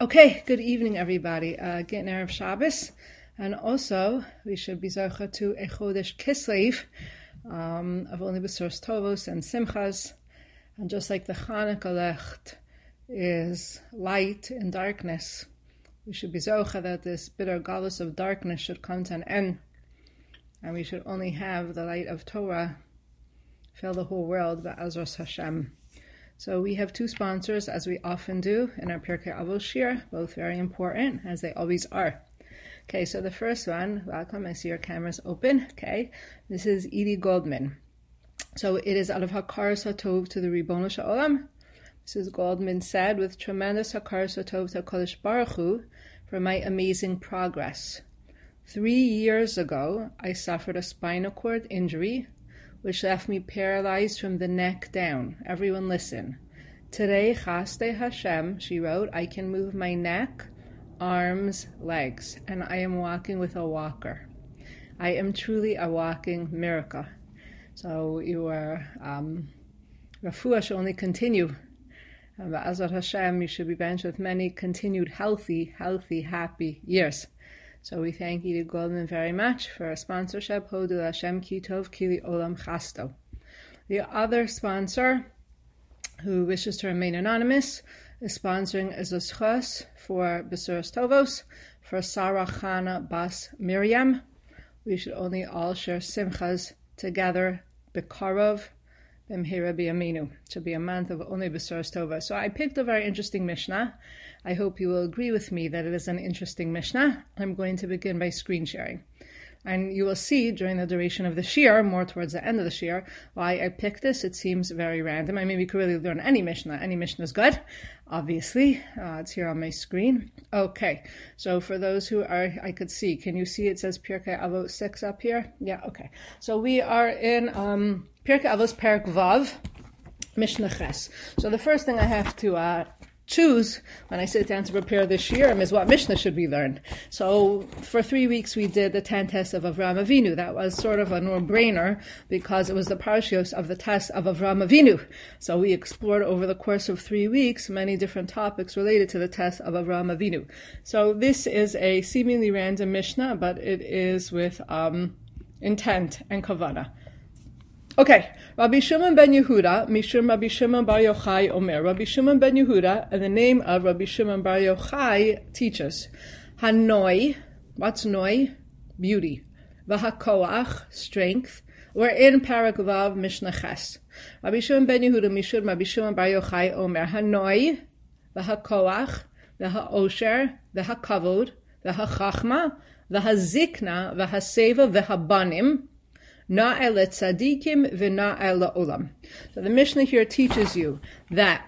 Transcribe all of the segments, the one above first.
Okay, good evening, everybody. Getting Erev Shabbos, and also we should be zocha to a Chodesh Kislev of only Besuros Tovos and Simchas, and just like the Chanukah Licht is light in darkness, we should be zocha that this bitter galus of darkness should come to an end, and we should only have the light of Torah fill the whole world, B'Ezras Hashem. So we have two sponsors, as we often do in our Pirkei Avos Shir, both very important, as they always are. Okay, so the first one, welcome, I see your cameras open. Okay, this is Edie Goldman. So it is out of Hakaras HaTov to the Ribono Shel Olam. Mrs. Goldman said, with tremendous Hakaras HaTov to HaKadosh Baruch Hu for my amazing progress. 3 years ago, I suffered a spinal cord injury, which left me paralyzed from the neck down. Everyone listen. Today, Chaste Hashem, she wrote, I can move my neck, arms, legs, and I am walking with a walker. I am truly a walking miracle. So your refuah should only continue. B'Ezras Hashem, you should be benched with many continued healthy, happy years. So we thank Edith Goldman very much for our sponsorship. Hodu Hashem ki tov ki olam chasto. The other sponsor, who wishes to remain anonymous, is sponsoring a zchus for Besuros Tovos for Sarah Chana Bas Miriam. We should only all share simchas together. Bekarov B'mhira B'yaminu. It should be a month of only Besuros Tovos. So I picked a very interesting Mishnah. I hope you will agree with me that it is an interesting Mishnah. I'm going to begin by screen sharing. And you will see during the duration of the Shir, more towards the end of the Shir, why I picked this. It seems very random. I mean, we could really learn any Mishnah. Any Mishnah is good, obviously. It's here on my screen. Okay, so for those who are, I could see, can you see it says Pirkei Avos 6 up here? Yeah, okay. So we are in Pirkei Avos Perek Vav, Mishnah Ches. So the first thing I have to choose when I sit down to prepare this shiurim is what Mishnah should be learned. So for 3 weeks we did the 10 tests of Avraham Avinu. That was sort of a no-brainer because it was the parashios of the test of Avraham Avinu. So we explored over the course of 3 weeks many different topics related to the test of Avraham Avinu. So this is a seemingly random Mishnah, but it is with intent and kavanah. Okay, Rabbi Shimon ben Yehuda, Mishum Rabbi Shimon bar Yochai Omer. Rabbi Shimon ben Yehuda, and the name of Rabbi Shimon bar Yochai teaches, Hanoi, what's noi? Beauty. V'hakoach, strength. We're in Perek Vav Mishnah Ches. Rabbi Shimon ben Yehuda, Mishum Rabbi Shimon bar Yochai Omer. Hanoi, v'hakoach, v'haosher, v'hakavod, v'hachachma, v'hazikna, v'haseva, v'habanim. Na'el tzadikim v'na'el olam. So the Mishnah here teaches you that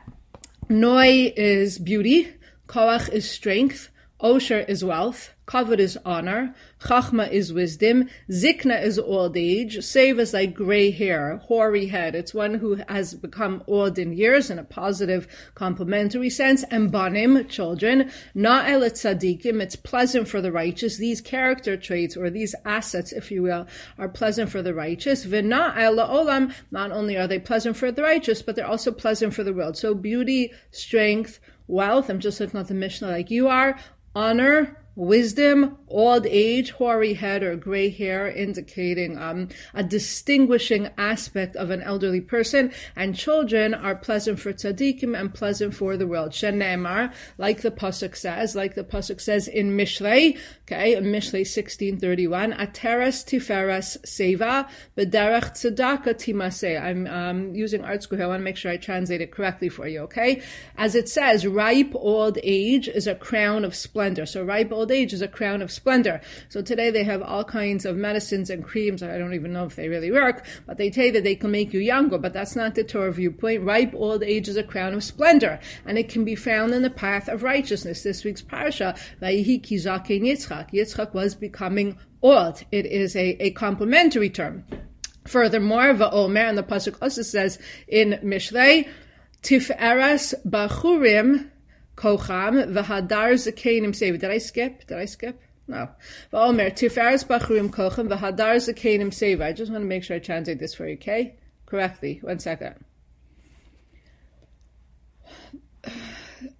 Noi is beauty, Koach is strength, Osher is wealth, Kavod is honor, Chachma is wisdom, Zikna is old age, Seva is like gray hair, hoary head. It's one who has become old in years in a positive, complimentary sense, and Banim, children. Na'el tzadikim, it's pleasant for the righteous. These character traits, or these assets, if you will, are pleasant for the righteous. V'na'el olam, not only are they pleasant for the righteous, but they're also pleasant for the world. So beauty, strength, wealth, I'm just looking at the Mishnah like you are, honor, wisdom, old age, hoary head or gray hair, indicating a distinguishing aspect of an elderly person, and children are pleasant for tzaddikim and pleasant for the world. Shenemar, like the pasuk says in Mishlei, okay, in Mishlei 16:31, Ateres tiferes seva, b'derech tzedaka timaseh. I'm using art school here. I want to make sure I translate it correctly for you, okay? As it says, ripe old age is a crown of splendor. So ripe old age is a crown of splendor. So today they have all kinds of medicines and creams. I don't even know if they really work, but they tell you that they can make you younger, but that's not the Torah viewpoint. Ripe old age is a crown of splendor, and it can be found in the path of righteousness. This week's parasha, Vayihi ki zaken Yitzchak. Yitzchak was becoming old. It is a complimentary term. Furthermore, Va'omer, and the pasuk also says in Mishlei, Tif'eres bachurim Kocham v'hadar zakenim seva. Did I skip? No. V'omer tiferes bachurim kocham v'hadar zakenim seva. I just want to make sure I translate this for you, okay? Correctly. 1 second.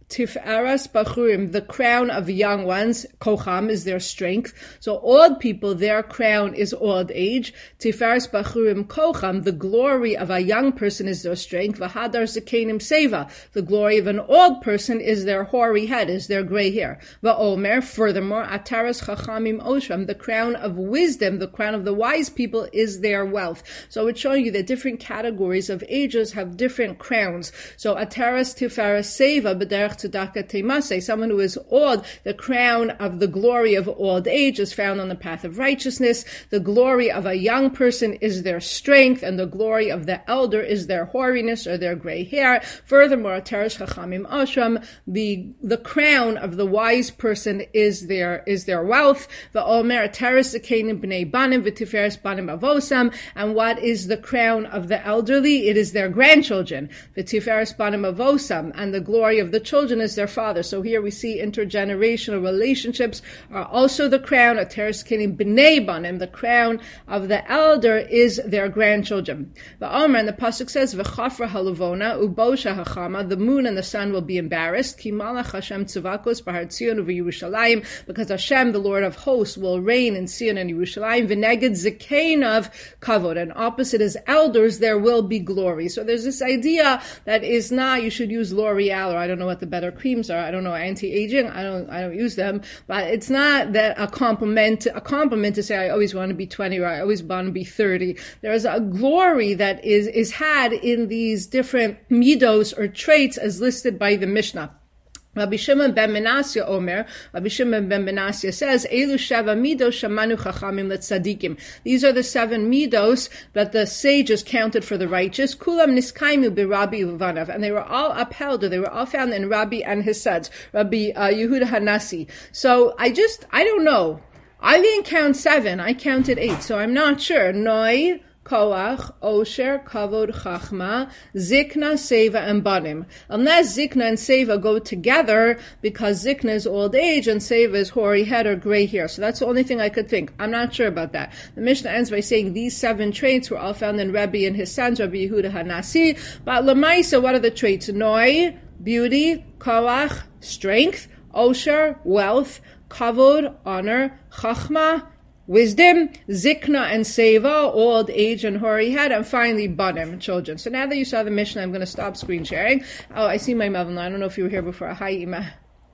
Tiferes Bachurim, the crown of young ones, Kocham is their strength. So old people, their crown is old age. Tiferes Bachurim Kocham, the glory of a young person is their strength. Vahadar Zekenim Seva, the glory of an old person is their hoary head, is their gray hair. Va'omer, furthermore, Ataras Chachamim Oshram, the crown of wisdom, the crown of the wise people is their wealth. So it's showing you that different categories of ages have different crowns. So Ataras Tiferes Seva, B'derech Tzedakah Temaseh, someone who is old, the crown of the glory of old age is found on the path of righteousness. The glory of a young person is their strength, and the glory of the elder is their hoariness or their gray hair. Furthermore, Teresh Chachamim Ashram, the crown of the wise person is their wealth. Va'omer Teresh Zekenim B'nei Banim V'Tiferes Banim Avosam, and what is the crown of the elderly? It is their grandchildren. V'Tiferes Banim Avosam, and the glory of the children is their father. So here we see intergenerational relationships are also the crown. Ateres Kenim B'nei Banim, the crown of the elder is their grandchildren. Va'omer, and the pasuk says, V'chafra halavona ubosha hachama, the moon and the sun will be embarrassed. Ki malach Hashem tzivakos b'har Tzion u'Yerushalayim, because Hashem, the Lord of hosts, will reign in Zion and Yerushalayim. V'neged zekeinav kavod, and opposite his elders there will be glory. So there's this idea that is not you should use L'Oreal, or I don't know what the better creams are. I don't know, anti-aging. I don't use them. But it's not that a compliment to say I always want to be 20 or I always want to be 30. There is a glory that is had in these different midos or traits as listed by the Mishnah. Rabbi Shimon ben Menasya Omer, Rabbi Shimon ben Menasya says, Elu sheva midos shamanu chachamim letzadikim. These are the 7 midos that the sages counted for the righteous. Kulam niskaimu b'Rabbi Uvanav, and they were all upheld, or they were all found in Rabbi and his sons, Rabbi Yehuda Hanasi. So I don't know. I didn't count 7, I counted 8, so I'm not sure. Noi, Koach, Osher, Kavod, Chachma, Zikna, Seva, and Banim. Unless Zikna and Seva go together, because Zikna is old age and Seva is hoary head or gray hair. So that's the only thing I could think. I'm not sure about that. The Mishnah ends by saying these 7 traits were all found in Rabbi and his sons, Rabbi Yehuda Hanasi. But Lamaisa, what are the traits? Noi, beauty, Koach, strength, Osher, wealth, Kavod, honor, Chachma, wisdom, Zikna and Seva, old age and hoary head, and finally Banim, children. So now that you saw the Mishnah, I'm going to stop screen sharing. Oh, I see my mother. I don't know if you were here before. Hi, Ima.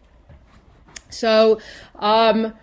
So, I'm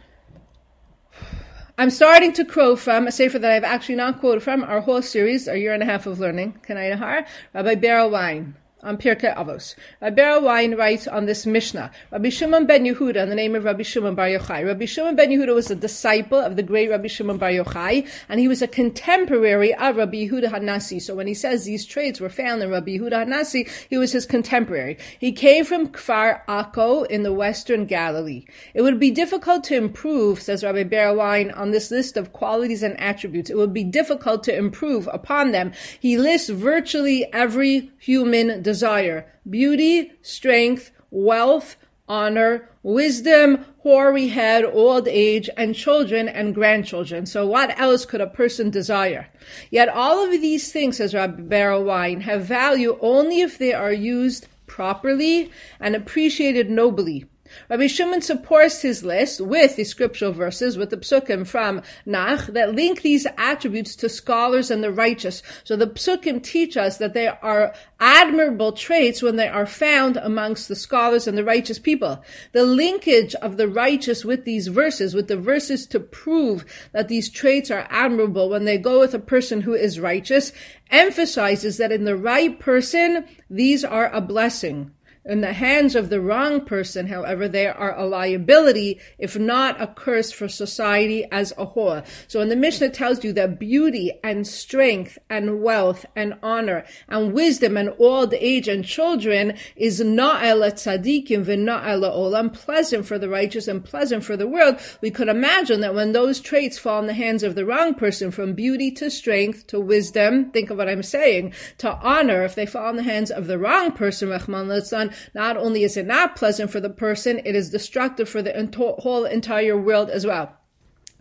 starting to quote from a sefer that I've actually not quoted from, our whole series, our year and a half of learning, Kanai Nahar, Rabbi Beryl Wein. On Pirkei Avos. Rabbi Beryl Wein writes on this Mishnah, Rabbi Shimon ben Yehuda, in the name of Rabbi Shimon bar Yochai. Rabbi Shimon ben Yehuda was a disciple of the great Rabbi Shimon bar Yochai, and he was a contemporary of Rabbi Yehuda Hanasi. So when he says these traits were found in Rabbi Yehuda Hanasi, he was his contemporary. He came from Kfar Akko in the western Galilee. It would be difficult to improve, says Rabbi Beryl Wein, on this list of qualities and attributes. It would be difficult to improve upon them. He lists virtually every human desire: beauty, strength, wealth, honor, wisdom, hoary head, old age, and children and grandchildren. So what else could a person desire? Yet all of these things, says Rabbi Beryl Wein, have value only if they are used properly and appreciated nobly. Rabbi Shimon supports his list with the scriptural verses, with the psukim from Nach, that link these attributes to scholars and the righteous. So the psukim teach us that they are admirable traits when they are found amongst the scholars and the righteous people. The linkage of the righteous with these verses, with the verses to prove that these traits are admirable when they go with a person who is righteous, emphasizes that in the right person, these are a blessing. In the hands of the wrong person, however, they are a liability, if not a curse for society as a whole. So when the Mishnah tells you that beauty and strength and wealth and honor and wisdom and old age and children is na'el tzadikim v'na'el olam, pleasant for the righteous and pleasant for the world, we could imagine that when those traits fall in the hands of the wrong person, from beauty to strength to wisdom, think of what I'm saying, to honor, if they fall in the hands of the wrong person, Rahman litzlan, not only is it not pleasant for the person, it is destructive for the whole entire world as well.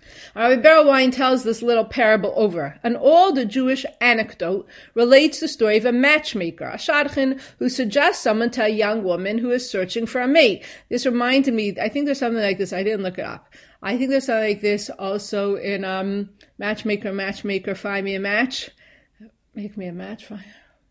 Rabbi Berelwein tells this little parable over. An old Jewish anecdote relates the story of a matchmaker, a shadchan, who suggests someone to a young woman who is searching for a mate. This reminded me, I think there's something like this, I didn't look it up. I think there's something like this also in Matchmaker, find me a match. Make me a match, fine.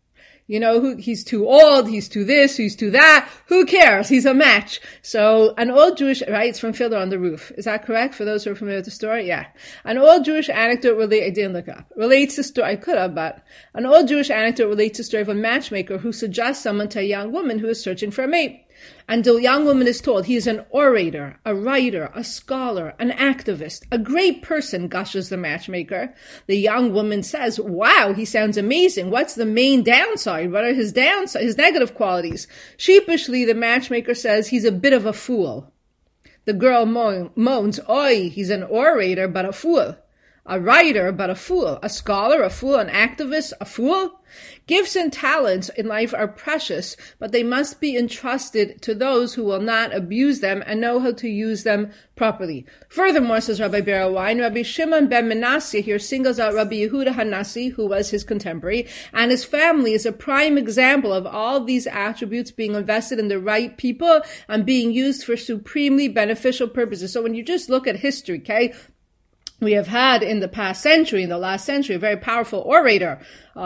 You know, he's too old, he's too this, he's too that. Who cares? He's a match. So an old Jewish, right, it's from Fiddler on the Roof. Is that correct for those who are familiar with the story? Yeah. An old Jewish anecdote I didn't look up. Relates the story, I could have, but an old Jewish anecdote relates the story of a matchmaker who suggests someone to a young woman who is searching for a mate. And the young woman is told he is an orator, a writer, a scholar, an activist, a great person, gushes the matchmaker. The young woman says, wow, he sounds amazing. What's the main downside? What are his negative qualities? Sheepishly, the matchmaker says he's a bit of a fool. The girl moans, oi, he's an orator, but a fool. A writer, but a fool. A scholar, a fool. An activist, a fool. Gifts and talents in life are precious, but they must be entrusted to those who will not abuse them and know how to use them properly. Furthermore, says Rabbi Berelwein, Rabbi Shimon ben Manasseh here singles out Rabbi Yehuda Hanassi, who was his contemporary, and his family is a prime example of all these attributes being invested in the right people and being used for supremely beneficial purposes. So when you just look at history, okay, we have had in the last century, a very powerful orator,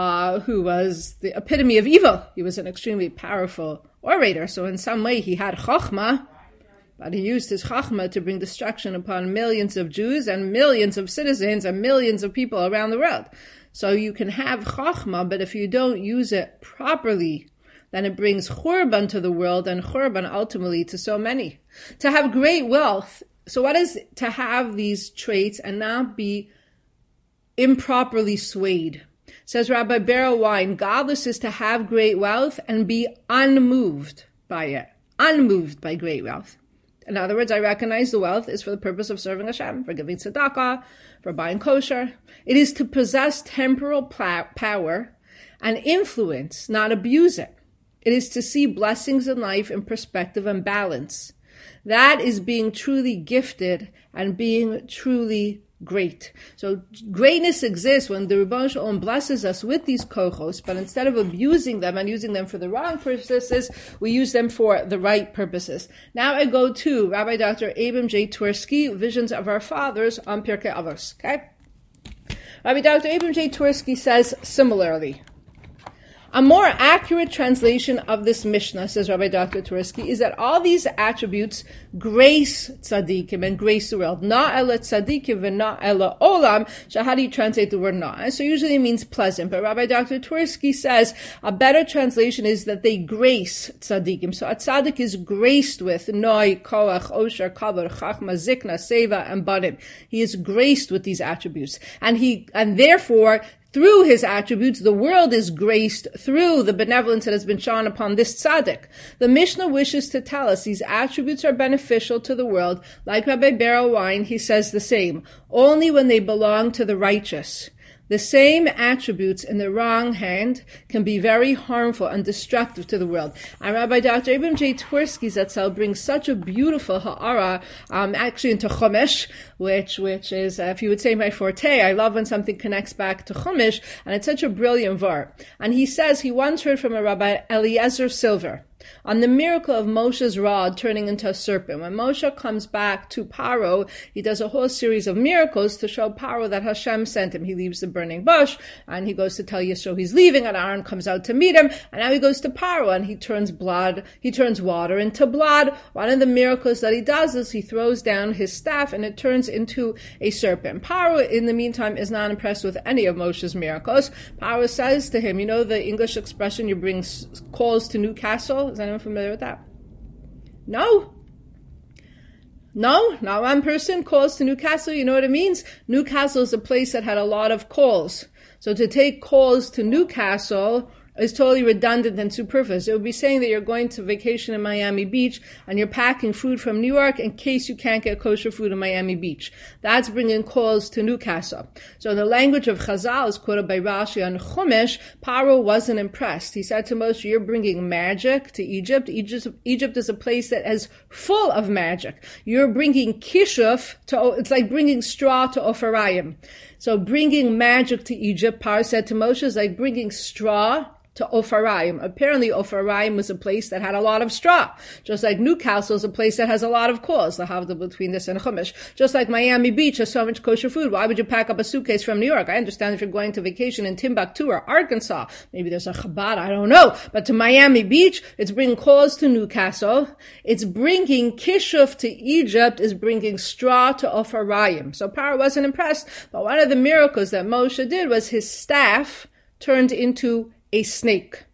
who was the epitome of evil. He was an extremely powerful orator. So in some way he had chachma, but he used his chachma to bring destruction upon millions of Jews and millions of citizens and millions of people around the world. So you can have chachma, but if you don't use it properly, then it brings churban to the world and churban ultimately to so many. To have great wealth, so what is to have these traits and not be improperly swayed? Says Rabbi Berelwein, godless is to have great wealth and be unmoved by it. Unmoved by great wealth. In other words, I recognize the wealth is for the purpose of serving Hashem, for giving tzedakah, for buying kosher. It is to possess temporal power and influence, not abuse it. It is to see blessings in life in perspective and balance. That is being truly gifted and being truly great. So greatness exists when the Rebbeinu Shalom blesses us with these kochos, but instead of abusing them and using them for the wrong purposes, we use them for the right purposes. Now I go to Rabbi Dr. Abram J. Twersky, Visions of Our Fathers on Pirkei Avos. Okay? Rabbi Dr. Abram J. Twersky says similarly. A more accurate translation of this Mishnah, says Rabbi Dr. Twersky, is that all these attributes grace tzaddikim and grace the world. Na ela tzaddikim and na ela olam. So how do you translate the word na? So usually it means pleasant, but Rabbi Dr. Twersky says a better translation is that they grace tzaddikim. So a tzaddik is graced with noi, koach, osher, kavod, chachma, zikna, seva, and banim. He is graced with these attributes. And therefore, through his attributes, the world is graced through the benevolence that has been shown upon this tzaddik. The Mishnah wishes to tell us these attributes are beneficial to the world. Like Rabbi Berelwein, he says the same, only when they belong to the righteous. The same attributes in the wrong hand can be very harmful and destructive to the world. And Rabbi Dr. Abram J. Twersky Zatzal brings such a beautiful ha'ara, actually into Chumash, which is, if you would say my forte, I love when something connects back to Chumash, and it's such a brilliant var. And he says he once heard from a Rabbi Eliezer Silver on the miracle of Moshe's rod turning into a serpent. When Moshe comes back to Paro, he does a whole series of miracles to show Paro that Hashem sent him. He leaves the burning bush, and he goes to tell Yisro he's leaving, and Aaron comes out to meet him, and now he goes to Paro, and he turns water into blood. One of the miracles that he does is he throws down his staff, and it turns into a serpent. Paro, in the meantime, is not impressed with any of Moshe's miracles. Paro says to him, you know the English expression, you bring coals to Newcastle? Is anyone familiar with that? No, not one person. Coals to Newcastle, you know what it means? Newcastle is a place that had a lot of coals. So to take coals to Newcastle is totally redundant and superfluous. It would be saying that you're going to vacation in Miami Beach and you're packing food from New York in case you can't get kosher food in Miami Beach. That's bringing calls to Newcastle. So in the language of Chazal, is quoted by Rashi on Chumash, Paro wasn't impressed. He said to Moshe, you're bringing magic to Egypt. Egypt is a place that is full of magic. You're bringing kishuf it's like bringing straw to Opharayim. So bringing magic to Egypt, Paro said to Moshe, is like bringing straw to Opharayim. Apparently Opharayim was a place that had a lot of straw. Just like Newcastle is a place that has a lot of coals. The havdil between this and Chumash. Just like Miami Beach has so much kosher food. Why would you pack up a suitcase from New York? I understand if you're going to vacation in Timbuktu or Arkansas. Maybe there's a Chabad, I don't know. But to Miami Beach, it's bringing coals to Newcastle. It's bringing kishuf to Egypt, is bringing straw to Opharayim. So Paro wasn't impressed. But one of the miracles that Moshe did was his staff turned into a snake.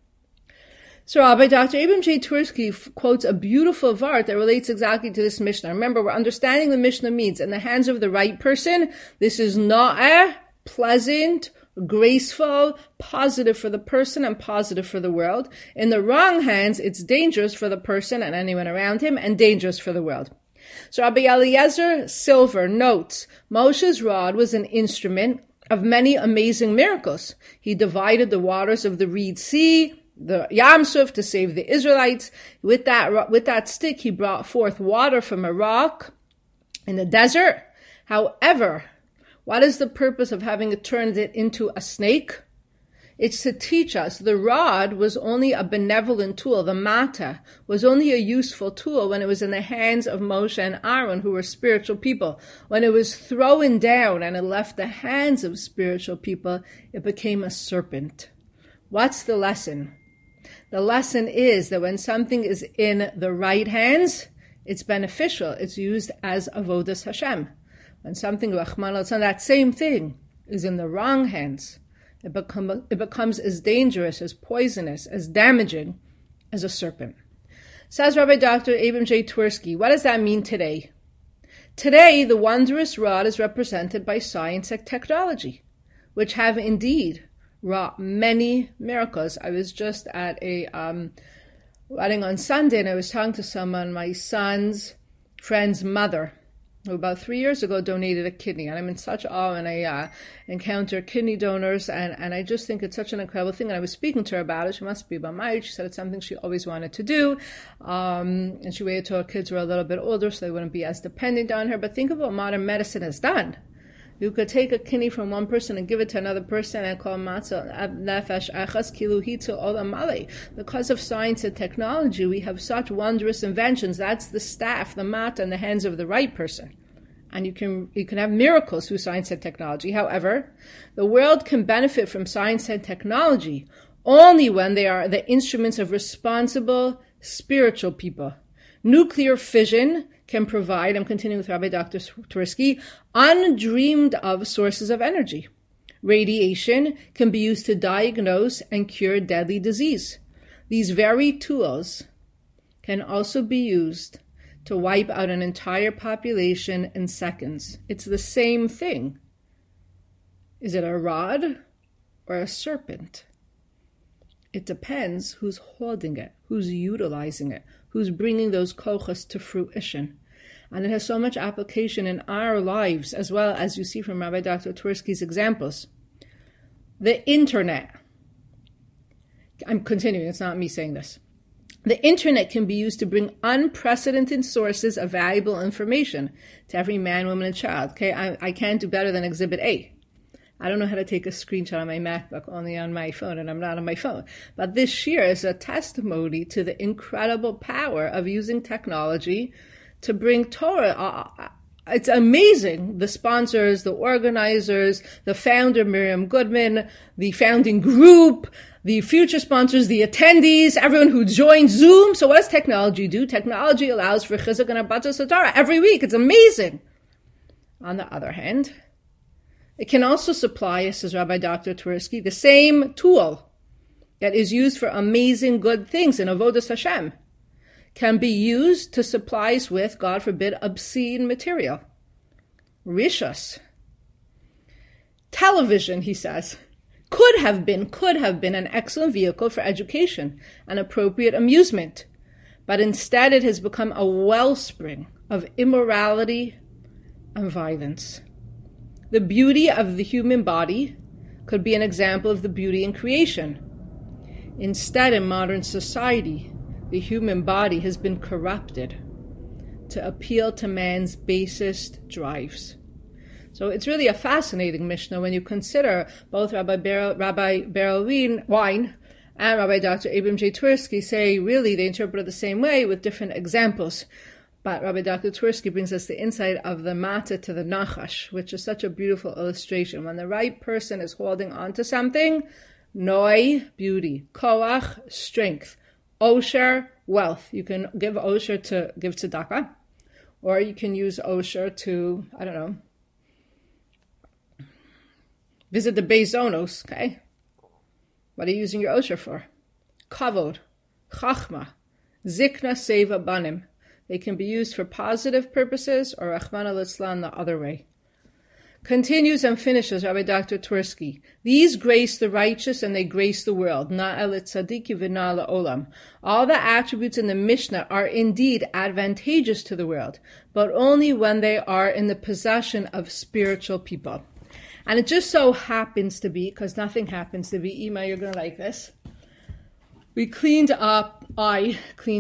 So Rabbi Dr. Abram J. Twersky quotes a beautiful vart that relates exactly to this Mishnah. Remember, we're understanding the Mishnah means in the hands of the right person, this is na'eh, pleasant, graceful, positive for the person and positive for the world. In the wrong hands, it's dangerous for the person and anyone around him and dangerous for the world. So Rabbi Eliezer Silver notes, Moshe's rod was an instrument of many amazing miracles. He divided the waters of the Reed Sea, the Yam Suf, to save the Israelites. With that stick, he brought forth water from a rock in the desert. However, what is the purpose of having turned it into a snake? It's to teach us the rod was only a benevolent tool. The mata was only a useful tool when it was in the hands of Moshe and Aaron, who were spiritual people. When it was thrown down and it left the hands of spiritual people, it became a serpent. What's the lesson? The lesson is that when something is in the right hands, it's beneficial. It's used as avodas Hashem. When something, Rahman al-Tzon, that same thing, is in the wrong hands, it becomes as dangerous, as poisonous, as damaging as a serpent. Says Rabbi Dr. Abram J. Twersky, what does that mean today? Today, the wondrous rod is represented by science and technology, which have indeed wrought many miracles. I was just at a wedding on Sunday, and I was talking to someone, my son's friend's mother, who about 3 years ago donated a kidney. And I'm in such awe when I encounter kidney donors, and I just think it's such an incredible thing. And I was speaking to her about it. She must be about my age. She said it's something she always wanted to do. And she waited till her kids were a little bit older so they wouldn't be as dependent on her. But think of what modern medicine has done. You could take a kidney from one person and give it to another person and call matzah nefesh achas kiluhitu olam malei. Because of science and technology, we have such wondrous inventions. That's the staff, the mat, in the hands of the right person. And you can have miracles through science and technology. However, the world can benefit from science and technology only when they are the instruments of responsible spiritual people. Nuclear fission can provide, I'm continuing with Rabbi Dr. Twersky, undreamed of sources of energy. Radiation can be used to diagnose and cure deadly disease. These very tools can also be used to wipe out an entire population in seconds. It's the same thing. Is it a rod or a serpent? It depends who's holding it, who's utilizing it, who's bringing those kochas to fruition. And it has so much application in our lives, as well as you see from Rabbi Dr. Twersky's examples. The internet. I'm continuing, it's not me saying this. The internet can be used to bring unprecedented sources of valuable information to every man, woman, and child. Okay, I can't do better than Exhibit A. I don't know how to take a screenshot on my MacBook, only on my phone, and I'm not on my phone. But this here is a testimony to the incredible power of using technology to bring Torah. It's amazing. The sponsors, the organizers, the founder, Miriam Goodman, the founding group, the future sponsors, the attendees, everyone who joined Zoom. So what does technology do? Technology allows for chizuk and abatos Torah every week. It's amazing. On the other hand, it can also supply, says Rabbi Dr. Twersky, the same tool that is used for amazing good things in Avodas Hashem can be used to supply us with, God forbid, obscene material. Rishos. Television, he says, could have been an excellent vehicle for education and appropriate amusement, but instead it has become a wellspring of immorality and violence. The beauty of the human body could be an example of the beauty in creation. Instead, in modern society, the human body has been corrupted to appeal to man's basest drives. So it's really a fascinating Mishnah when you consider both Rabbi Berel Wein and Rabbi Dr. Abram J. Twersky say really they interpret it the same way with different examples. But Rabbi Dr. Twersky brings us the insight of the Mata to the Nachash, which is such a beautiful illustration. When the right person is holding on to something, Noi, beauty, Koach, strength, Osher, wealth. You can give Osher to give tzedakah, or you can use Osher to, visit the Beis Zonos, okay? What are you using your Osher for? Kavod, Chachma, Zikna, Seva, Banim. They can be used for positive purposes or Rachmana litzlan the other way. Continues and finishes Rabbi Dr. Twersky. These grace the righteous and they grace the world. Na'el tzadiki v'na la'olam. All the attributes in the Mishnah are indeed advantageous to the world, but only when they are in the possession of spiritual people. And it just so happens to be, because nothing happens to be, Ima, you're going to like this. I cleaned up my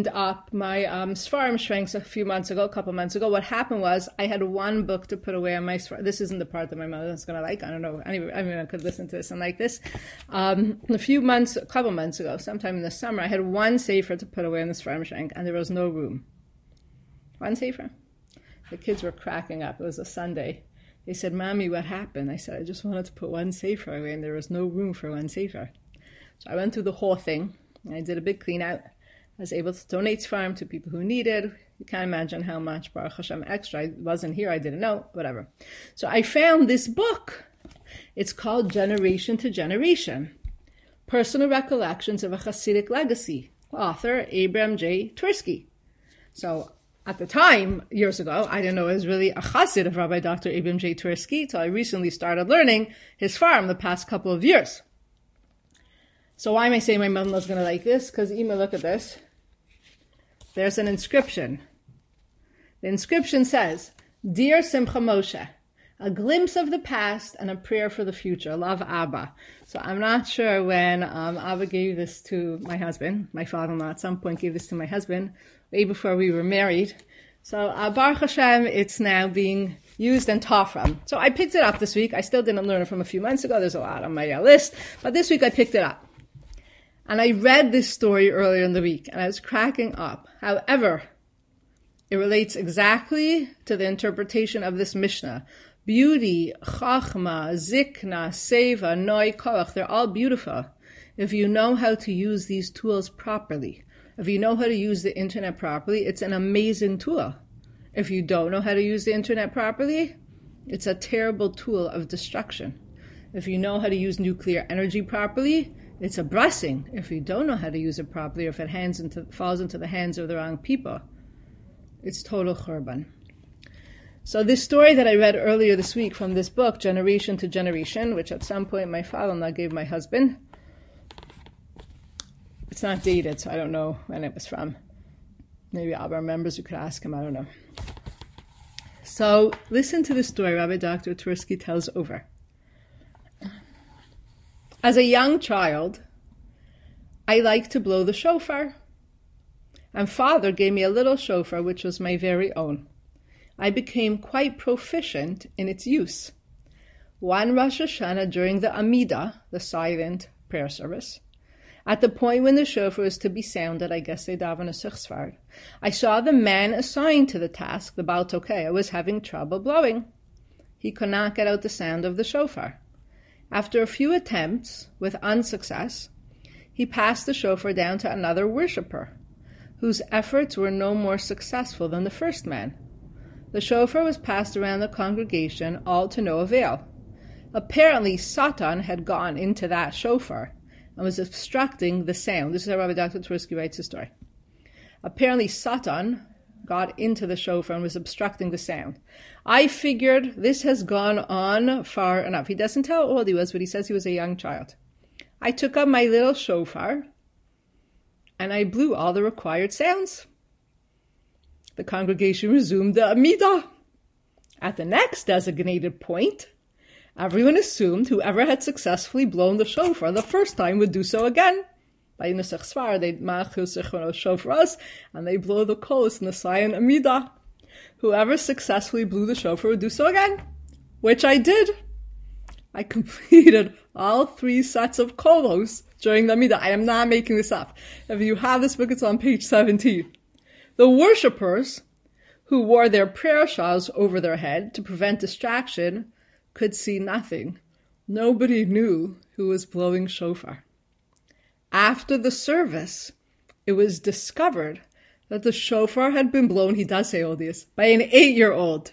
Sfarim shranks a couple months ago. What happened was I had one book to put away on my Sfarim. This isn't the part that my mother's going to like. I don't know. Anyone could listen to this and like this. A couple months ago, sometime in the summer, I had one Sefer to put away on the Sfarim shrank, and there was no room. One Sefer. The kids were cracking up. It was a Sunday. They said, Mommy, what happened? I said, I just wanted to put one Sefer away, and there was no room for one Sefer. So I went through the whole thing. I did a big clean out. I was able to donate Sfarim to people who needed. You can't imagine how much, Baruch Hashem, extra. I wasn't here, I didn't know, whatever. So I found this book. It's called Generation to Generation, Personal Recollections of a Hasidic Legacy, author Abram J. Twersky. So at the time, years ago, I didn't know it was really a chassid of Rabbi Dr. Abram J. Twersky until I recently started learning his Sfarim the past couple of years. So why am I saying my mother-in-law's going to like this? Because Ima, look at this. There's an inscription. The inscription says, Dear Simcha Moshe, a glimpse of the past and a prayer for the future. Love, Abba. So I'm not sure when Abba gave this to my husband. My father-in-law at some point gave this to my husband, way before we were married. So Baruch Hashem, it's now being used and taught from. So I picked it up this week. I still didn't learn it from a few months ago. There's a lot on my list. But this week I picked it up. And I read this story earlier in the week, and I was cracking up. However, it relates exactly to the interpretation of this Mishnah. Beauty, Chachma, Zikna, Seva, Noi, Korach, they're all beautiful if you know how to use these tools properly. If you know how to use the internet properly, it's an amazing tool. If you don't know how to use the internet properly, it's a terrible tool of destruction. If you know how to use nuclear energy properly, it's a blessing. If you don't know how to use it properly, or if it falls into the hands of the wrong people, it's total churban. So this story that I read earlier this week from this book, Generation to Generation, which at some point my father-in-law gave my husband, it's not dated, so I don't know when it was from. Maybe Abba remembers, you could ask him, I don't know. So listen to the story Rabbi Dr. Twersky tells over. As a young child, I liked to blow the shofar, and Father gave me a little shofar which was my very own. I became quite proficient in its use. One Rosh Hashanah during the Amidah, the silent prayer service, at the point when the shofar was to be sounded, I guess they daven a Sechsvard, I saw the man assigned to the task, the Baal Tokea, was having trouble blowing. He could not get out the sound of the shofar. After a few attempts, with unsuccess, he passed the shofar down to another worshipper, whose efforts were no more successful than the first man. The shofar was passed around the congregation, all to no avail. Apparently, Satan had gone into that shofar and was obstructing the sound. This is how Rabbi Dr. Twersky writes the story. Apparently, Satan got into the shofar and was obstructing the sound. I figured this has gone on far enough. He doesn't tell how old he was, but he says he was a young child. I took up my little shofar and I blew all the required sounds. The congregation resumed the Amidah. At the next designated point, everyone assumed whoever had successfully blown the shofar the first time would do so again. By Nusach Svar, they'd machil sichronos shofaros, and they blow the kolos in the Sayan Amidah. Whoever successfully blew the shofar would do so again, which I did. I completed all 3 sets of kolos during the Amidah. I am not making this up. If you have this book, it's on page 17. The worshippers, who wore their prayer shawls over their head to prevent distraction, could see nothing. Nobody knew who was blowing shofar. After the service, it was discovered that the shofar had been blown, he does say all this, by an 8-year-old.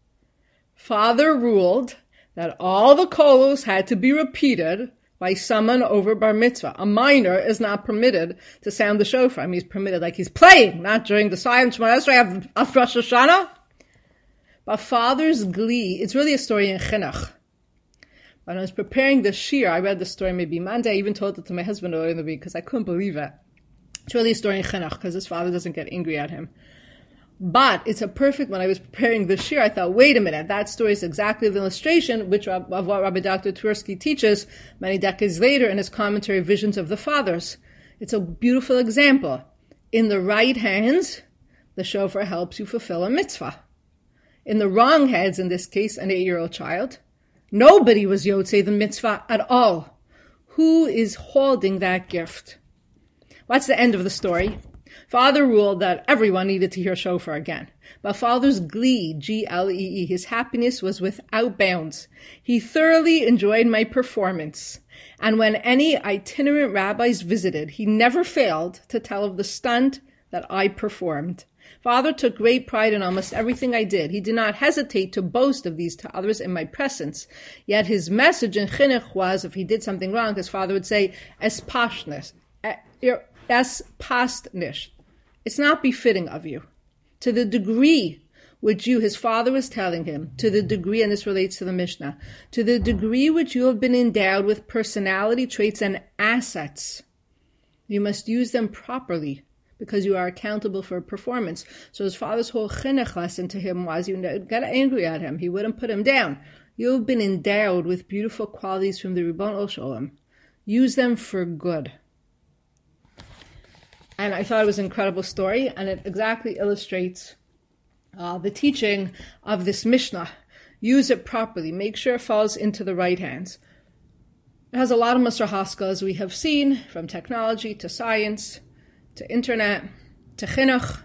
Father ruled that all the kolos had to be repeated by someone over bar mitzvah. A minor is not permitted to sound the shofar. I mean, he's permitted like he's playing, not during the silent Shema Esrei of Rosh Hashanah. But father's glee, it's really a story in Chinuch. When I was preparing the shir, I read the story maybe Monday. I even told it to my husband earlier in the week because I couldn't believe it. It's really a story in Chinuch because his father doesn't get angry at him. But it's a perfect, when I was preparing the shir, I thought, wait a minute, that story is exactly the illustration of what Rabbi Dr. Twersky teaches many decades later in his commentary, Visions of the Fathers. It's a beautiful example. In the right hands, the shofar helps you fulfill a mitzvah. In the wrong hands, in this case, an 8-year-old child, nobody was yotzei the mitzvah at all. Who is holding that gift? What's the end of the story? Father ruled that everyone needed to hear shofar again. But father's glee, G-L-E-E, his happiness was without bounds. He thoroughly enjoyed my performance. And when any itinerant rabbis visited, he never failed to tell of the stunt that I performed. Father took great pride in almost everything I did. He did not hesitate to boast of these to others in my presence. Yet his message in Chinuch was, if he did something wrong, his father would say, es pasht nicht. It's not befitting of you. To the degree which you, his father was telling him, to the degree, and this relates to the Mishnah, to the degree which you have been endowed with personality traits and assets, you must use them properly, because you are accountable for performance. So his father's whole chinuch lesson to him was, you get angry at him, he wouldn't put him down. You've been endowed with beautiful qualities from the Ribbon Shalom. Use them for good. And I thought it was an incredible story, and it exactly illustrates the teaching of this Mishnah. Use it properly. Make sure it falls into the right hands. It has a lot of Musar Haskell, as we have seen, from technology to science, to internet, to chinuch.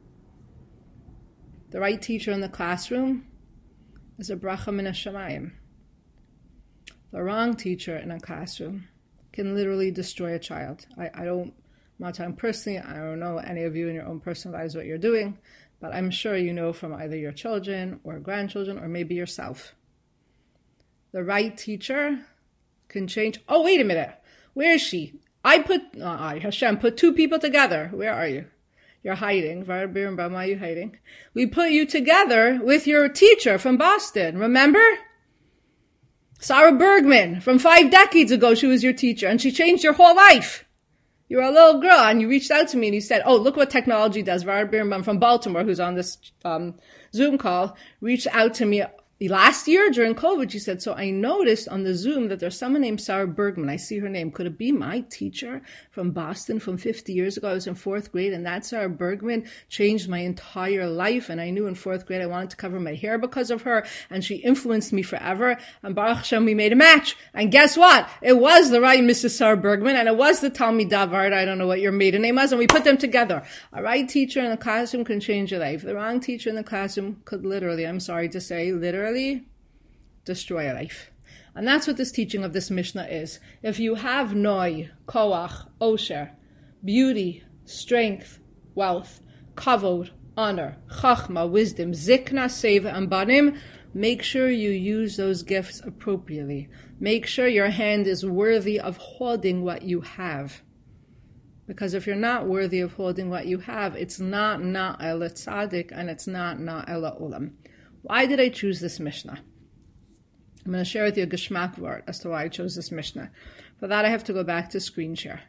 The right teacher in the classroom is a bracha min hashamayim. The wrong teacher in a classroom can literally destroy a child. I'm not talking personally, I don't know any of you in your own personal lives what you're doing, but I'm sure you know from either your children or grandchildren or maybe yourself. The right teacher can change. Oh, wait a minute. Where is she? Hashem put 2 people together. Where are you? You're hiding. Why are you hiding? We put you together with your teacher from Boston. Remember? Sarah Bergman. From 5 decades ago, she was your teacher, and she changed your whole life. You were a little girl, and you reached out to me, and you said, oh, look what technology does. Vara Birnbaum from Baltimore, who's on this Zoom call, reached out to me last year during COVID. She said, so I noticed on the Zoom that there's someone named Sarah Bergman. I see her name. Could it be my teacher from Boston from 50 years ago? I was in 4th grade, and that Sarah Bergman changed my entire life. And I knew in 4th grade I wanted to cover my hair because of her, and she influenced me forever. And Baruch Hashem, we made a match. And guess what? It was the right Mrs. Sarah Bergman, and it was the Talmid Davard. I don't know what your maiden name was, and we put them together. A right teacher in the classroom can change your life. The wrong teacher in the classroom could literally, I'm sorry to say, literally destroy a life. And that's what this teaching of this Mishnah is. If you have noi, koach, osher, beauty, strength, wealth, kavod, honor, chachma, wisdom, zikna, seva, and banim, make sure you use those gifts appropriately. Make sure your hand is worthy of holding what you have. Because if you're not worthy of holding what you have, it's not ela tzaddik and it's not ela olam. Why did I choose this Mishnah? I'm going to share with you a geschmack word as to why I chose this Mishnah. For that, I have to go back to screen share.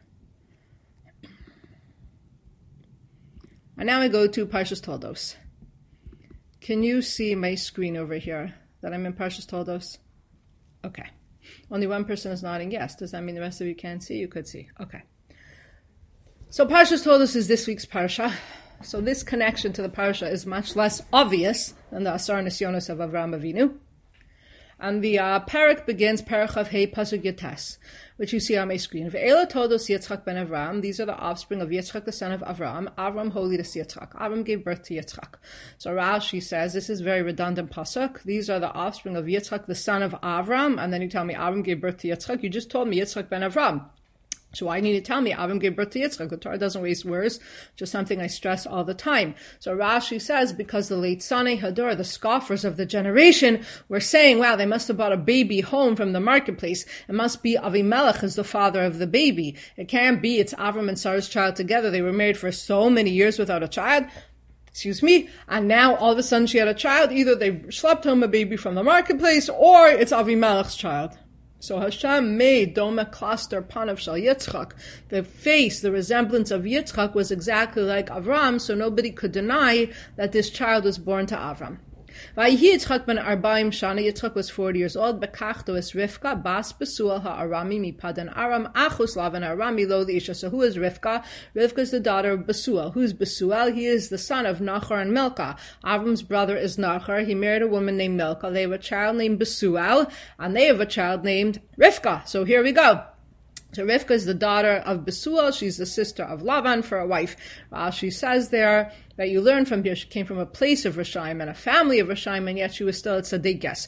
And now I go to Parshas Toldos. Can you see my screen over here that I'm in Parshas Toldos? Okay. Only one person is nodding yes. Does that mean the rest of you can't see? You could see. Okay. So Parshas Toldos is this week's Parsha. So this connection to the Parsha is much less obvious than the Asar Nisyonos of Avraham Avinu. And the parak begins, Parak of Hey Pasuk Yates, which you see on my screen. Ve'ela Toldos Yitzchak ben Avraham. These are the offspring of Yitzchak, the son of Avraham. Avram holidus Yitzchak. Avram gave birth to Yitzchak. So Rashi says, this is very redundant pasuk. These are the offspring of Yitzchak, the son of Avram. And then you tell me Avram gave birth to Yitzchak. You just told me Yitzchak ben Avraham. So why need to tell me Avram gave birth to Yitzchak? The Torah doesn't waste words, just something I stress all the time. So Rashi says, because the late Sanei Hador, the scoffers of the generation, were saying, wow, they must have bought a baby home from the marketplace. It must be Avimelech is the father of the baby. It can't be, it's Avram and Sarah's child together. They were married for so many years without a child. And now all of a sudden she had a child. Either they schlepped home a baby from the marketplace, or it's Avimelech's child. So Hashem made Doma Cluster Panav Shal Yitzchak. The face, the resemblance of Yitzchak was exactly like Avram, so nobody could deny that this child was born to Avram. Vayihi Yitzchak ben Arbaim Shana. Yitzchak was 40 years old. Bekachto es Rivka bas Besuel ha'arami mipadan Aram achus lavan Arami lo l'isha. So who is Rivka? Rivka is the daughter of Besuel. Who is Besuel? He is the son of Nachor and Milcah. Avram's brother is Nachor. He married a woman named Milcah. They have a child named Besuel, and they have a child named Rivka. So here we go. So Rivka is the daughter of Besuel. She's the sister of Lavan for a wife. She says there that you learn from here she came from a place of Rishayim and a family of Rishayim, and yet she was still a tzaddikas.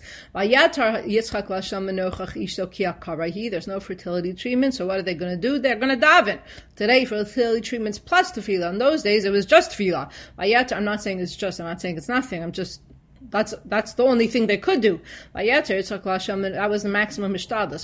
There's no fertility treatment, so what are they going to do? They're going to daven. Today, fertility treatments plus tefillah. In those days, it was just tefillah. I'm not saying it's just, I'm not saying it's nothing, that's the only thing they could do. That was the maximum mishtadlus.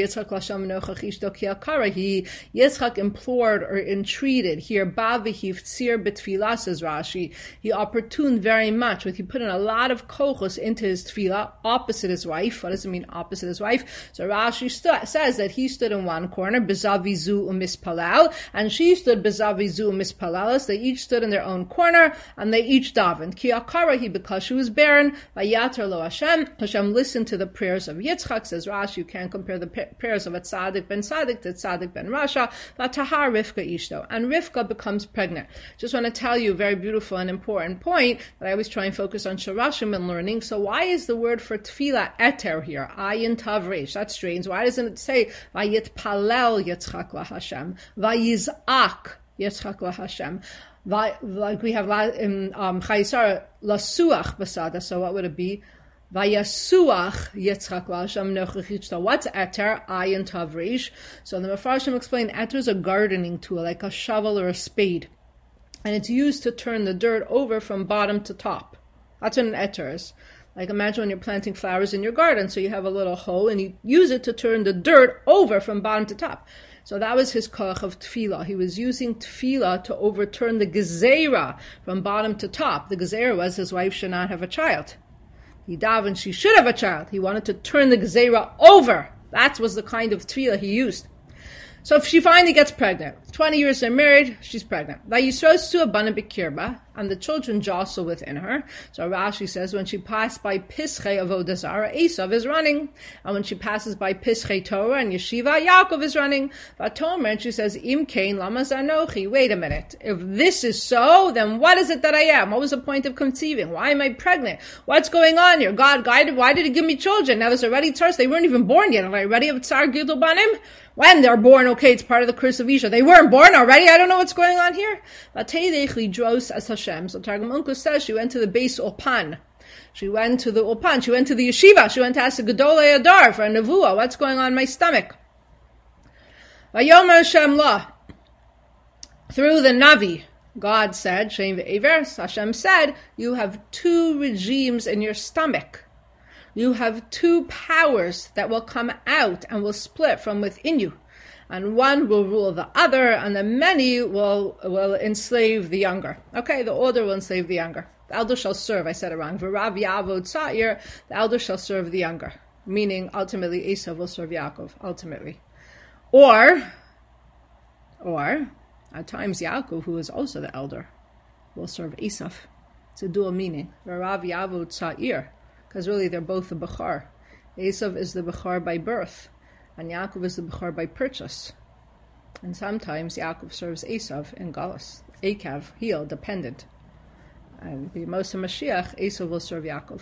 Yitzchak implored or entreated. Here, Bavihiv Tzir B'Tfilah, says Rashi. He opportuned very much. He put in a lot of kochos into his tefillah, opposite his wife. What does it mean, opposite his wife? So Rashi says that he stood in one corner, Bezavizu Umispalal, and she stood Bezavizu Umispalalas. They each stood in their own corner, and they each davened. Ki Akarahi, because she was barren. Vayater lo Hashem. Hashem listened to the prayers of Yitzchak, says Rashi. You can't compare the prayers of a tzaddik ben tzaddik to tzaddik ben Rasha. Vatahar Rivka ishto. And Rivka becomes pregnant. Just want to tell you a very beautiful and important point that I always try and focus on Sharashim and learning. So why is the word for tefillah eter here? Ayin tav reish. That's strange. Why doesn't it say Vayit palel Yitzchak la Hashem? Vayizak Yitzchak la Hashem? Like we have in Chayisar lasuach basada. So what would it be? Vayasuach Yitzchak LaHashem Nochachitchta. What's eter? Ayin Tavrish. So the Mefarshim explain eter is a gardening tool, like a shovel or a spade, and it's used to turn the dirt over from bottom to top. That's what an eter is. Like imagine when you're planting flowers in your garden, so you have a little hoe and you use it to turn the dirt over from bottom to top. So that was his koach of tefillah. He was using tefillah to overturn the gezerah from bottom to top. The gezerah was his wife should not have a child. He davened she should have a child. He wanted to turn the gezerah over. That was the kind of tefillah he used. So if she finally gets pregnant, 20 years they're married, she's pregnant. Vayisrosu abana b'kirba, and the children jostle within her. So Rashi says when she passed by Pischei Avodah Zarah, Esav is running. And when she passes by Pischei Torah and Yeshiva, Yaakov is running. Vatomer, and she says, Im Kain lama zanochi. Wait a minute. If this is so, then what is it that I am? What was the point of conceiving? Why am I pregnant? What's going on here? God guided, why did he give me children? Now there's already tzars. They weren't even born yet. Am I ready of tzar gidul banim? When they're born, okay, it's part of the curse of Isha. They weren't born already. I don't know what's going on here. So Targum Unkus says she went to the base Ulpan. She went to the Ulpan. She went to the yeshiva. She went to ask the Gedolei Adar for a nevuah. What's going on in my stomach? Vayomer Hashem la. Through the Navi, God said, Shem ve'ever, Hashem said, you have two regimes in your stomach. You have two powers that will come out and will split from within you. and one will rule the other, and the many will enslave the younger. Okay, the older will enslave the younger. The elder shall serve, I said it wrong. V'rav yavod tza'ir, the elder shall serve the younger. Meaning, ultimately, Esav will serve Yaakov, ultimately. Or, at times Yaakov, who is also the elder, will serve Esav. It's a dual meaning. V'rav yavod tza'ir, because really they're both the Bechar. Esav is the Bechar by birth, and Yaakov is the Bechar by purchase. And sometimes Yaakov serves Esav in Galus, Akav, heel, dependent. And the Moshe Mashiach, Esav will serve Yaakov.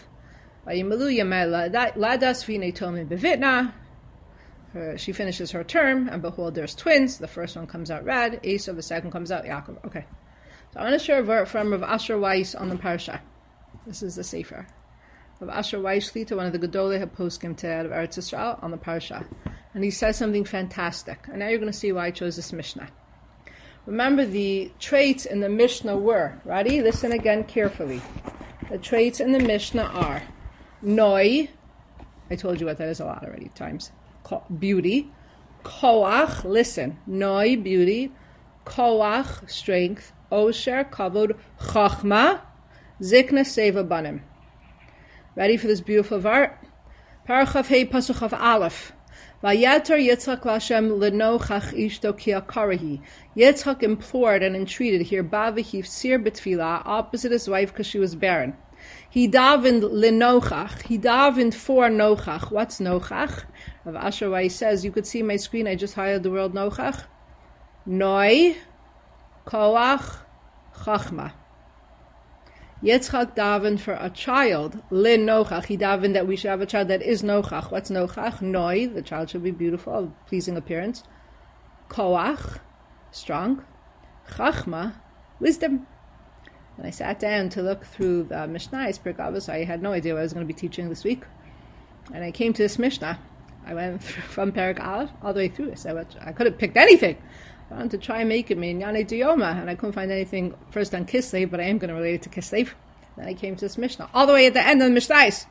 She finishes her term, and behold, there's twins. The first one comes out red, Esav, the second comes out Yaakov. Okay. So I want to share a verse from Rav Asher Weiss on the Parsha. This is the Sefer. Rav Asher Weiss Shlita, one of the Gedolei HaPoskim out of Eretz Yisrael, on the Parsha. And he says something fantastic. And now you're going to see why I chose this Mishnah. Remember, the traits in the Mishnah were, ready? Listen again carefully. The traits in the Mishnah are Noi, I told you what that is a lot already times. Beauty. Koach, listen. Noi, beauty. Koach, strength. Osher, kavod, chachma. Zikna, seva banim. Ready for this beautiful var? Parachav Hei Pasuchav Aleph. Vayater Yitzchak Lashem Lenochach Ishto Ki Akarahi. Yitzchak implored and entreated here Bavihif Sir B'Tfilah, opposite his wife because she was barren. He davened Lenochach. He davened for Nochach. What's Nochach? Rav Asher Weiss says, you could see my screen, I just highlighted the word Nochach. Noi, Koach, Chachma. Yitzchak davened for a child, Lin Nochach. He davened that we should have a child that is Nochach. What's Nochach? Noi, the child should be beautiful, pleasing appearance. Koach, strong. Chachma, wisdom. And I sat down to look through the Mishnah, so I had no idea what I was going to be teaching this week. And I came to this Mishnah. I went from Perek Aleph all the way through. So I could have picked anything. I wanted to try and make it Minyane Diyoma, and I couldn't find anything first on Kislev, but I am going to relate it to Kislev. Then I came to this Mishnah, all the way at the end of the Mishnahs.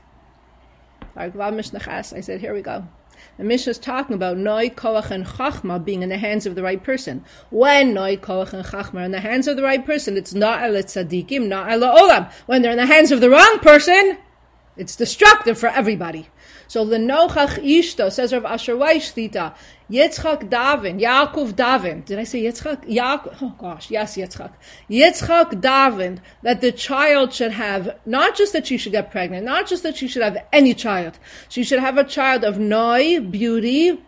I said, here we go. The Mishnah is talking about Noi, Koach, and Chachma being in the hands of the right person. When Noi, Koach, and Chachma are in the hands of the right person, it's Na'el Tzadikim, Na'el Olam. When they're in the hands of the wrong person, it's destructive for everybody. So Lenochach Ishto, says Rav Asher Weiss Shlita, Yitzchak Davin, Yaakov Davin. Did I say Yitzchak? Oh gosh, yes, Yitzchak. Yitzchak Davin, that the child should have, not just that she should get pregnant, not just that she should have any child. She should have a child of Noi, beauty,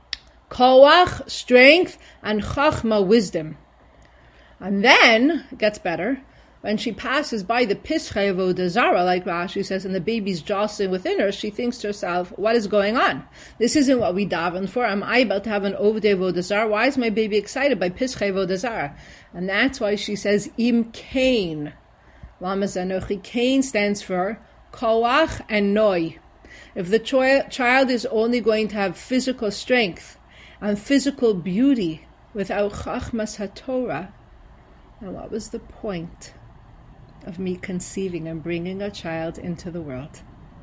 Koach, strength, and Chachma, wisdom. And then, it gets better, when she passes by the Pischei of Avodah Zarah, like Rashi says, and the baby's jostling within her, she thinks to herself, what is going on? This isn't what we daven for. Am I about to have an Avodah Zarah? Why is my baby excited by Pischei Avodah Zarah? And that's why she says, Im Kain. Lama Zanochi. Kain stands for Koach and Noi. If the child is only going to have physical strength and physical beauty without Chachmas HaTorah, then what was the point of me conceiving and bringing a child into the world?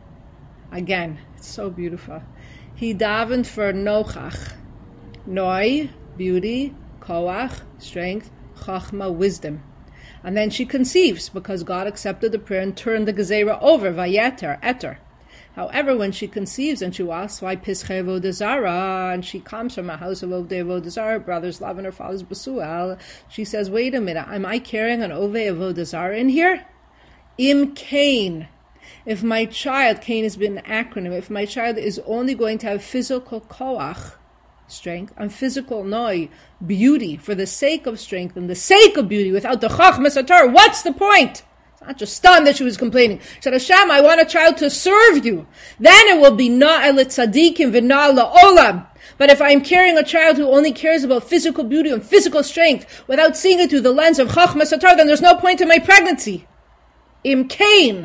Again, it's so beautiful. He davened for Nochach, Noi, beauty, Koach, strength, Chachma, wisdom. And then she conceives because God accepted the prayer and turned the Gezerah over, Vayeter, Eter. However, when she conceives and she asks why Pischei Avodah Zarah, and she comes from a house of Avodah Zarah, brothers love and her father's Basuel, she says, wait a minute, am I carrying an Avodah Zarah in here? Im Kain. If my child, Kain has been an acronym, if my child is only going to have physical Koach, strength, and physical Noi, beauty, for the sake of strength and the sake of beauty, without the Chachmas HaTorah, what's the point? Not just stunned that she was complaining. She said, Hashem, I want a child to serve you. Then it will be Na'el Tzadikim v'Na'el Olam. But if I'm carrying a child who only cares about physical beauty and physical strength without seeing it through the lens of Chachmas HaTorah, then there's no point in my pregnancy. Im Kain.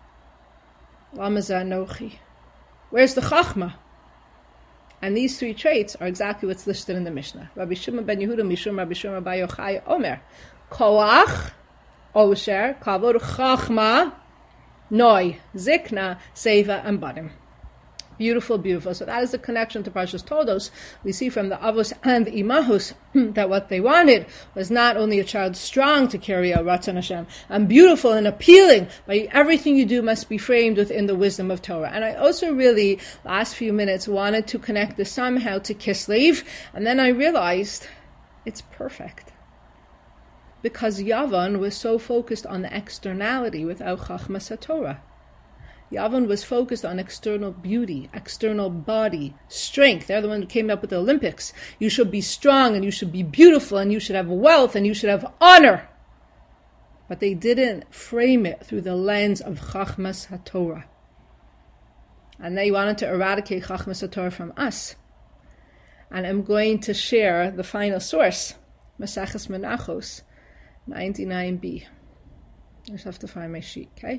Lama Zanochi. Where's the Chachma? And these three traits are exactly what's listed in the Mishnah. Rabbi Shimon ben Yehuda Mishum Rabbi Shimon bar Yochai Omer. Koach, Osher, Kavod, Chachma, Noi, Zikna, Seva, and Badim. Beautiful, beautiful. So that is the connection to Parshas Toldos. We see from the Avos and the Imahus that what they wanted was not only a child strong to carry out Ratzon Hashem and beautiful and appealing, but everything you do must be framed within the wisdom of Torah. And I also really, last few minutes, wanted to connect this somehow to Kislev, and then I realized it's perfect. Because Yavan was so focused on the externality without Chachmas HaTorah. Yavan was focused on external beauty, external body, strength. They're the one who came up with the Olympics. You should be strong, and you should be beautiful, and you should have wealth, and you should have honor. But they didn't frame it through the lens of Chachmas HaTorah. And they wanted to eradicate Chachmas HaTorah from us. And I'm going to share the final source, Maseches Menachos, 99b. I just have to find my sheet, okay?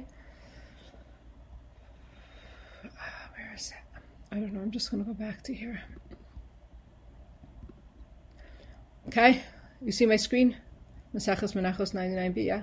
Where is it? I don't know, I'm just going to go back to here. Okay, you see my screen? Maseches Menachos 99b, yeah?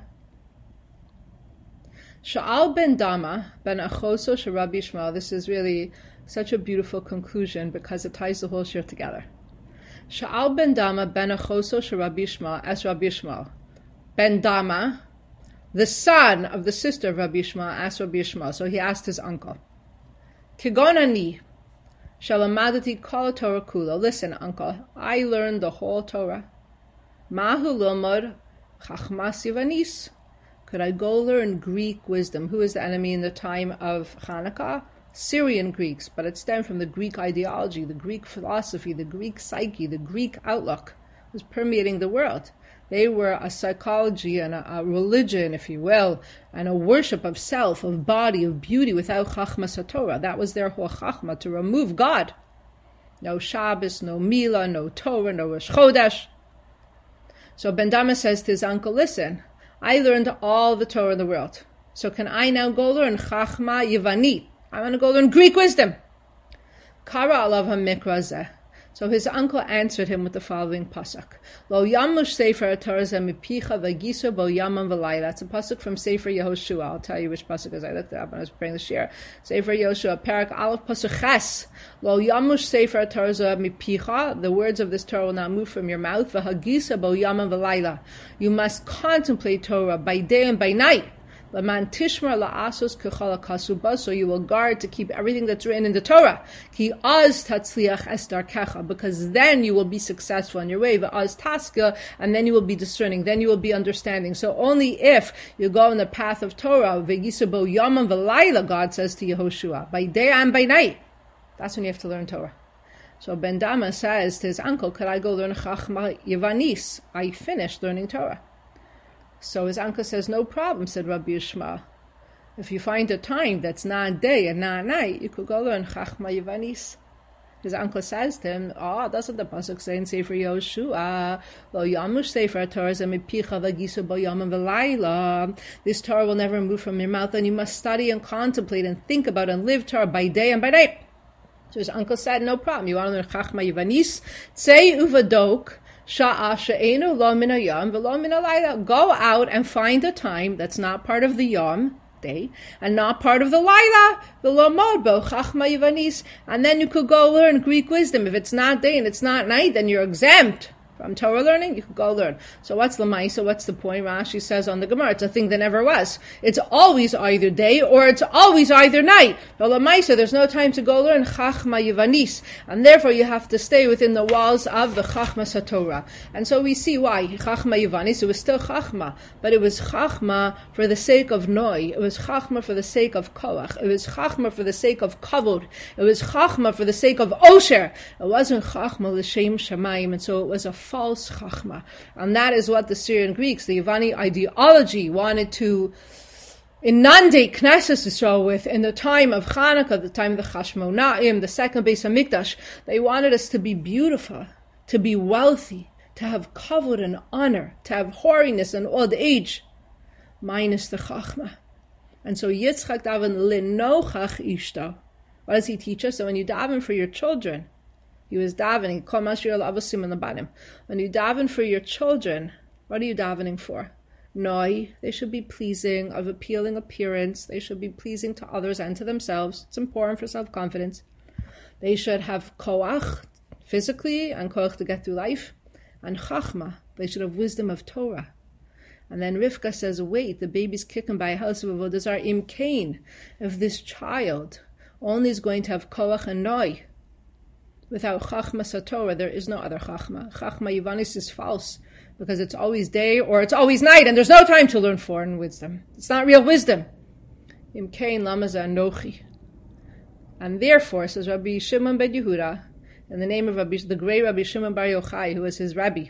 Sha'al ben Dama ben Achoso Sharabi Yishmael. This is really such a beautiful conclusion because it ties the whole shir together. Sha'al ben Dama ben Achoso Sharabi Yishmael as Rabbi Yishmael. Ben Dama, the son of the sister of Rabbi Yishmael, asked Rabbi Yishmael. So he asked his uncle, Kigon ani shalamadati kol Torah kula. Listen, uncle, I learned the whole Torah. Mahu lomod chachmas Yavanis. Could I go learn Greek wisdom? Who is the enemy in the time of Hanukkah? Syrian Greeks, but it stemmed from the Greek ideology, the Greek philosophy, the Greek psyche, the Greek outlook was permeating the world. They were a psychology and a religion, if you will, and a worship of self, of body, of beauty without Chachmas HaTorah. That was their whole Chachma, to remove God. No Shabbos, no Mila, no Torah, no Rosh Chodesh. So Ben Dama says to his uncle, listen, I learned all the Torah in the world. So can I now go learn Chachma Yevani? I want to go learn Greek wisdom. Kara alav ha-mikra zeh. So his uncle answered him with the following pasuk: Lo yamush sefer Torah mipicha v'giso bo yamam v'layla. It's a pasuk from Sefer Yehoshua. I'll tell you which pasuk is. I looked it up when I was preparing the shir. Sefer Yehoshua, Parak Aleph pasuk Ches. Lo yamush sefer Torah mipicha. The words of this Torah will not move from your mouth. V'hagisa bo yamam v'layla. You must contemplate Torah by day and by night. So you will guard to keep everything that's written in the Torah. Because then you will be successful in your way. And then you will be discerning. Then you will be understanding. So only if you go in the path of Torah, God says to Yehoshua, by day and by night, that's when you have to learn Torah. So Ben Dama says to his uncle, could I go learn Chachma Yevanis? I finished learning Torah. So his uncle says, no problem, said Rabbi Yishmael. If you find a time that's not day and not night, you could go learn Chachma Yevanis. His uncle says to him, doesn't the pasuk say in Sefer Yehoshua, Lo yamush sefer Torah mipicha v'gisu bo yamim v'layla. This Torah will never move from your mouth, and you must study and contemplate and think about and live Torah by day and by night. So his uncle said, no problem. You want to learn Chachma Yevanis? Tzei uvadok. Go out and find a time that's not part of the Yom day and not part of the Laila, and then you could go learn Greek wisdom. If it's not day and it's not night, then you're exempt from Torah learning. You could go learn. So what's Lamaisa? What's the point? Rashi says on the Gemara, it's a thing that never was. It's always either day or it's always either night. But Lamaisa, there's no time to go learn Chachma Yevanis, and therefore you have to stay within the walls of the Chachmas HaTorah. And so we see why Chachma Yevanis. It was still Chachma, but it was Chachma for the sake of Noi. It was Chachma for the sake of Koach. It was Chachma for the sake of Kavod. It was Chachma for the sake of Osher. It wasn't Chachma l'shem Shamayim, and so it was a false Chachma. And that is what the Syrian Greeks, the Yevani ideology, wanted to inundate Knesset Yisrael with in the time of Hanukkah, the time of the Chashmonaim, the second Beis HaMikdash. They wanted us to be beautiful, to be wealthy, to have kavod and honor, to have hoariness and old age, minus the Chachma. And so Yitzchak daven linochach ishto. What does he teach us? So when you daven for your children, he was davening, Kol Mashir al-Avasim on the bottom. When you daven for your children, what are you davening for? Noi, they should be pleasing, of appealing appearance. They should be pleasing to others and to themselves. It's important for self-confidence. They should have koach, physically, and koach to get through life, and chachma. They should have wisdom of Torah. And then Rivka says, wait, the baby's kicking by a house of avodah zarah. Im kain, if this child only is going to have koach and noi, without chachma satorah, there is no other chachma. Chachma Yivanis is false, because it's always day or it's always night, and there's no time to learn foreign wisdom. It's not real wisdom. Im kain lamaza anochi. And therefore, says Rabbi Shimon ben Yehuda, in the name of the great Rabbi Shimon bar Yochai, who was his rabbi,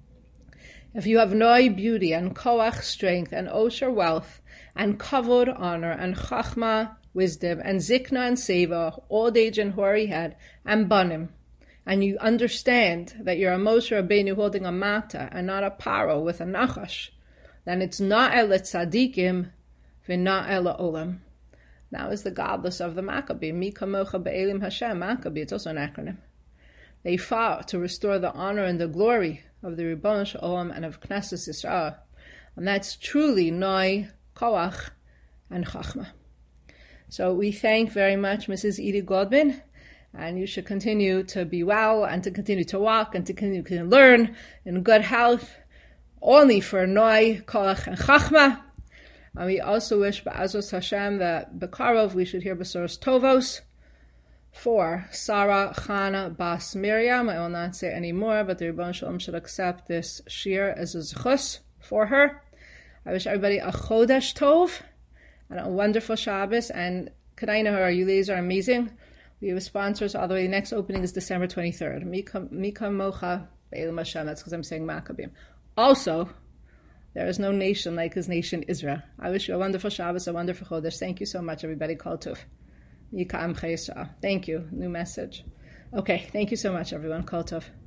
if you have noi beauty and koach strength and osher wealth and kavod honor and chachma wisdom and zikna and seva, old age and hoary head and banim, and you understand that you're a Moshe Rabbeinu holding a mata and not a paro with a nachash, then it's not el tzadikim v'not el olam. Now is the godless of the Maccabee. Mi kamocha be'elim Hashem. Maccabee, it's also an acronym. They fought to restore the honor and the glory of the Ribbon Shalom and of Knesset Yisrael. And that's truly Noi, Koach, and Chachma. So we thank very much Mrs. Edie Goldman, and you should continue to be well and to continue to walk and to continue to learn in good health, only for Noi, Koach, and Chachma. And we also wish Ba'azus Hashem that Bekarov we should hear Besoros Tovos for Sarah Chana Bas Miriam. I will not say any more, but the Ribbon Shalom should accept this shir as a zechus for her. I wish everybody a Chodesh Tov and a wonderful Shabbos. And K'nai Nahar, you ladies are amazing. We have sponsors all the way. The next opening is December 23rd. Mika Mocha Be'elim Hashem. That's because I'm saying Maccabim. Also, there is no nation like his nation Israel. I wish you a wonderful Shabbos, a wonderful Chodesh. Thank you so much, everybody. Kol Tov. Thank you. New message. Okay, thank you so much, everyone. Kol Tov.